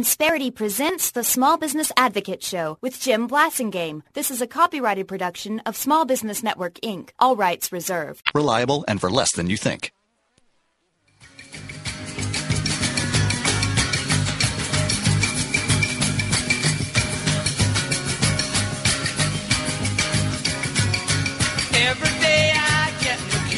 Insperity presents the Small Business Advocate Show with Jim Blasingame. This is a copyrighted production of Small Business Network, Inc. All rights reserved. Reliable and for less than you think. Every day I get in the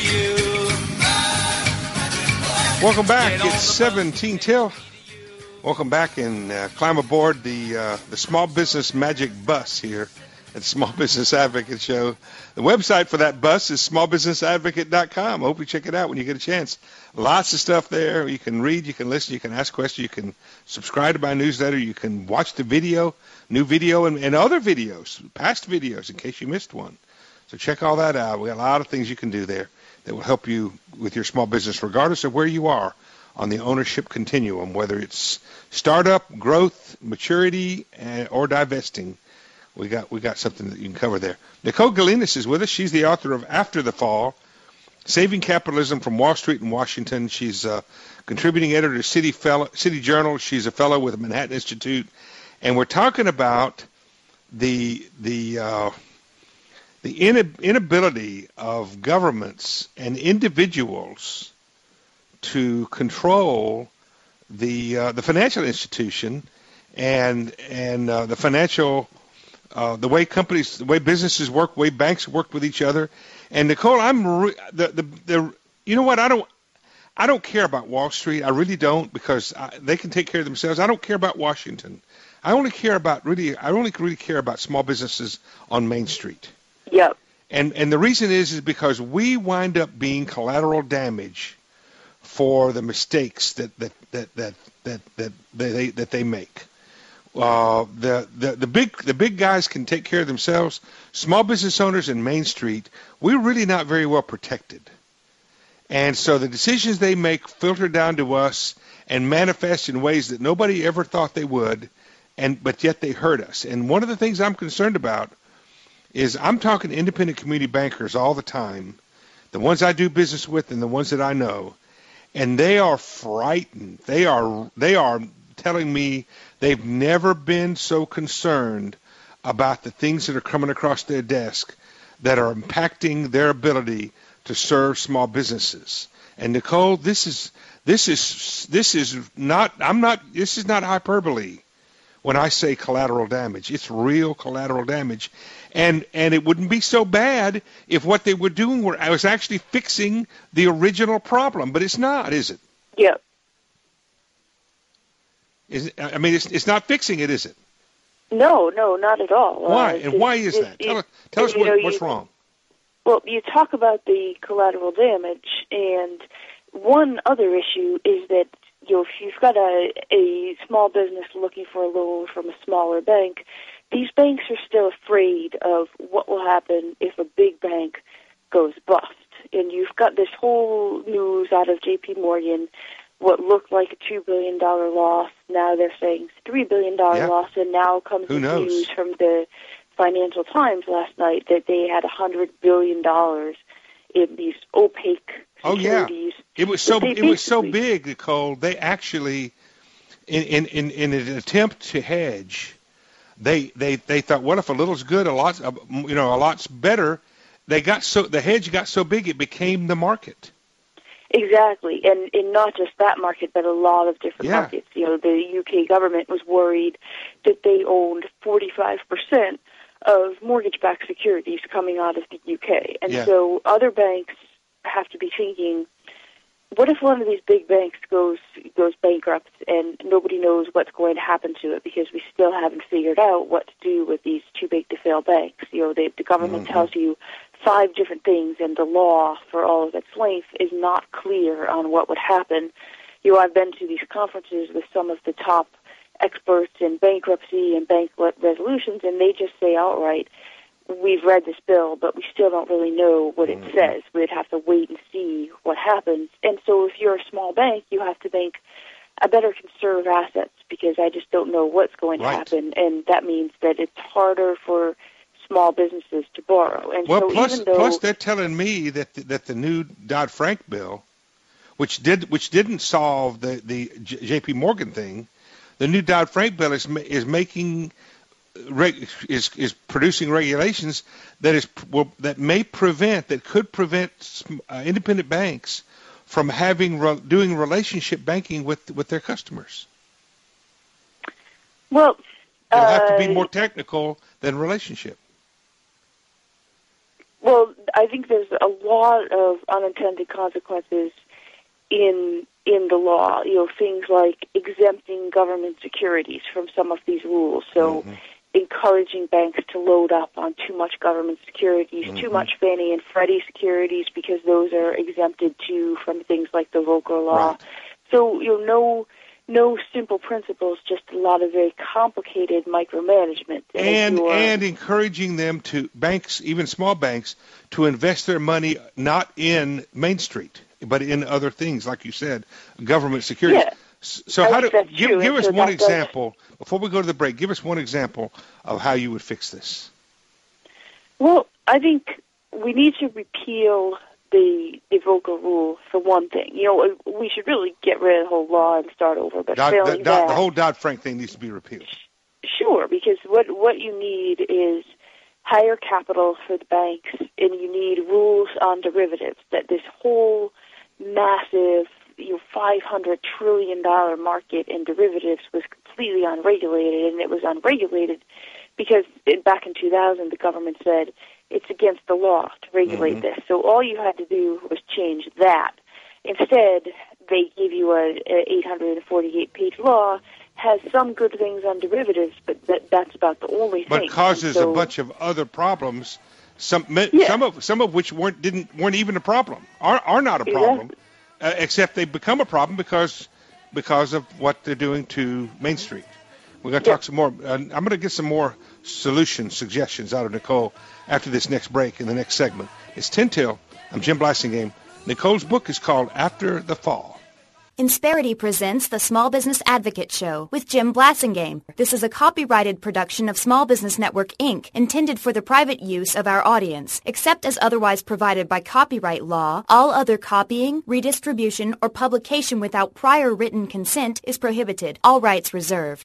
queue. Welcome back. It's 17 till. Welcome back and climb aboard the Small Business Magic Bus here at the Small Business Advocate Show. The website for that bus is smallbusinessadvocate.com. I hope you check it out when you get a chance. Lots of stuff there. You can read, you can listen, you can ask questions, you can subscribe to my newsletter, you can watch the video, new video, and other videos, past videos in case you missed one. So check all that out. We got a lot of things you can do there that will help you with your small business, regardless of where you are on the ownership continuum, whether it's startup, growth, maturity, or divesting. We got something that you can cover there. Nicole Galinas is with us. She's the author of After the Fall, Saving Capitalism from Wall Street in Washington. She's a contributing editor to City Journal. She's a fellow with the Manhattan Institute. And we're talking about the inability of governments and individuals to control the financial institution and the financial the way companies, the way businesses work, the way banks work with each other. And Nicole, you know what? I don't care about Wall Street. I really don't, because they can take care of themselves. I don't care about Washington. I only really care about small businesses on Main Street. Yep. And the reason is because we wind up being collateral damage for the mistakes that they make. The big guys can take care of themselves. Small business owners in Main Street, we're really not very well protected. And so the decisions they make filter down to us and manifest in ways that nobody ever thought they would, but yet they hurt us. And one of the things I'm concerned about is I'm talking to independent community bankers all the time, the ones I do business with and the ones that I know, and they are frightened. They are telling me they've never been so concerned about the things that are coming across their desk that are impacting their ability to serve small businesses. And Nicole, this is not hyperbole when I say collateral damage. It's real collateral damage. And it wouldn't be so bad if what they were doing was actually fixing the original problem, but it's not, is it? Yep. It's not fixing it, is it? No, not at all. Why? And why is that? Tell us what's wrong. Well, you talk about the collateral damage, and one other issue is that if you've got a small business looking for a loan from a smaller bank, these banks are still afraid of what will happen if a big bank goes bust. And you've got this whole news out of J.P. Morgan, what looked like a $2 billion loss. Now they're saying it's a $3 billion loss, and now comes the news from the Financial Times last night that they had $100 billion in these opaque securities. It was so big, Nicole. They actually, in an attempt to hedge, they thought, what if a little's good, a lot's better. The hedge got so big it became the market. Exactly, and not just that market, but a lot of different markets. The UK government was worried that they owned 45% of mortgage-backed securities coming out of the UK, and so other banks have to be thinking, what if one of these big banks goes bankrupt and nobody knows what's going to happen to it, because we still haven't figured out what to do with these too-big-to-fail banks. The government tells you 5 different things, and the law, for all of its length, is not clear on what would happen. I've been to these conferences with some of the top experts in bankruptcy and bank resolutions, and they just say outright, we've read this bill, but we still don't really know what it says. We'd have to wait and see what happens. And so if you're a small bank, you have to think, I better conserve assets because I just don't know what's going to happen. And that means that it's harder for small businesses to borrow. And plus they're telling me that the new Dodd-Frank bill, which didn't solve the J.P. Morgan thing, the new Dodd-Frank bill is producing regulations that could prevent independent banks from doing relationship banking with their customers. Well, it'll have to be more technical than relationship. Well, I think there's a lot of unintended consequences in the law. Things like exempting government securities from some of these rules. So encouraging banks to load up on too much government securities, too much Fannie and Freddie securities, because those are exempted too from things like the Volcker Law. Right. So no simple principles, just a lot of very complicated micromanagement. And encouraging them banks, even small banks, to invest their money not in Main Street, but in other things, like you said, government securities. Yeah. So give us one example, before we go to the break, give us one example of how you would fix this. Well, I think we need to repeal the Volcker Rule, for one thing. We should really get rid of the whole law and start over, but failing that... The whole Dodd-Frank thing needs to be repealed. Sure, because what you need is higher capital for the banks, and you need rules on derivatives, that this whole massive $500 trillion market in derivatives was completely unregulated, and it was unregulated because back in 2000 the government said it's against the law to regulate this. So all you had to do was change that. Instead, they give you a 848-page law, has some good things on derivatives, but that's about the only thing. But causes a bunch of other problems, some of which weren't even a problem, are not a problem, except they become a problem because of what they're doing to Main Street. We're going to talk some more. I'm going to get some more suggestions out of Nicole after this next break in the next segment. It's 10 till. I'm Jim Blasingame. Nicole's book is called After the Fall. Insperity presents the Small Business Advocate Show with Jim Blasingame. This is a copyrighted production of Small Business Network, Inc., intended for the private use of our audience. Except as otherwise provided by copyright law, all other copying, redistribution, or publication without prior written consent is prohibited. All rights reserved.